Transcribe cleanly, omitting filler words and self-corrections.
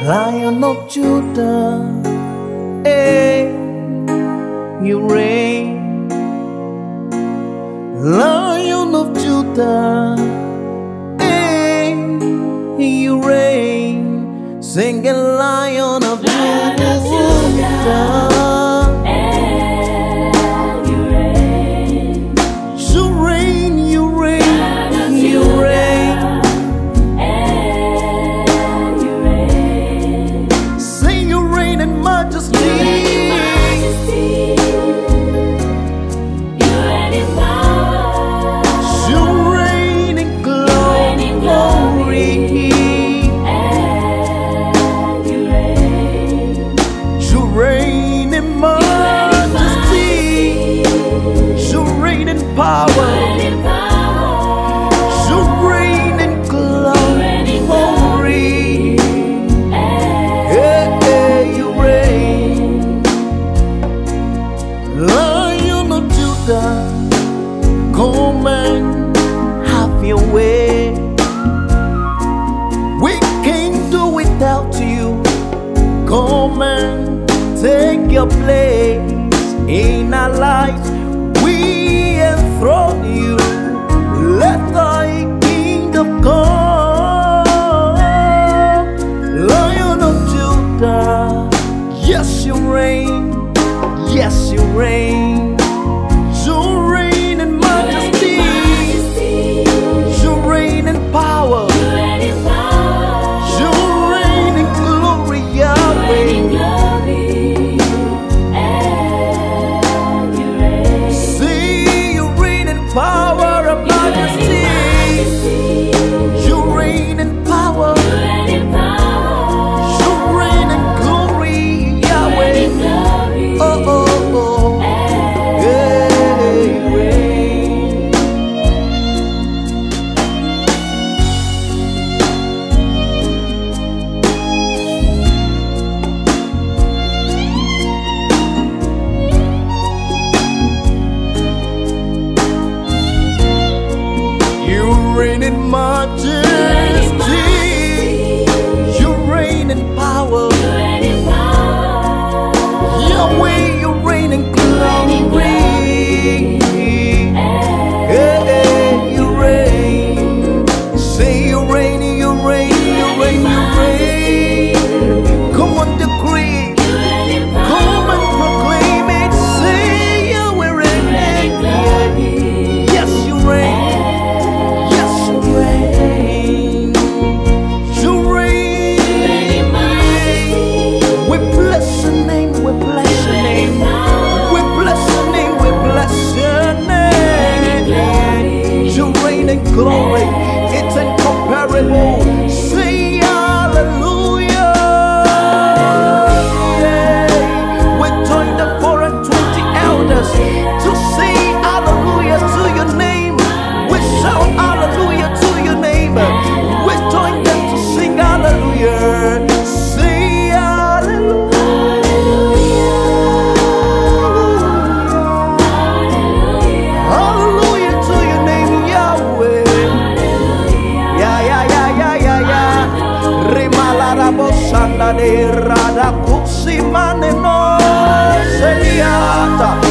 Lion of Judah, hey, you reign. Lion of Judah, hey, you reign. Singing Lion of Judah. Power, you reign in glory. Yeah, you reign. Lion of Judah, come and have your way. We can't do without you. Come and take your place in our lives. From you, let thy kingdom come. Lion of Judah, yes you reign, yes you reign. You reign in majesty, you reign in power, you reign in glory, Yahweh. Power and majesty, you reign in power, you reign in glory, Yahweh. Oh, oh, oh, yeah, you reign. You reign in majesty, you reign in power, Yahweh, you reign in glory. Yeah, you reign. Say you reign, you reign, you reign, you reign. Come on, decree, come and proclaim it. Say Yahweh reign. Yes, you reign. Glory, it's incomparable. Say hallelujah. Yeah. We join the 420 elders to say hallelujah to your name. We shout hallelujah to your name. We join them to sing hallelujah. Say hallelujah. Hallelujah to your name, Yahweh. Sanda de rada kusimane no seliata.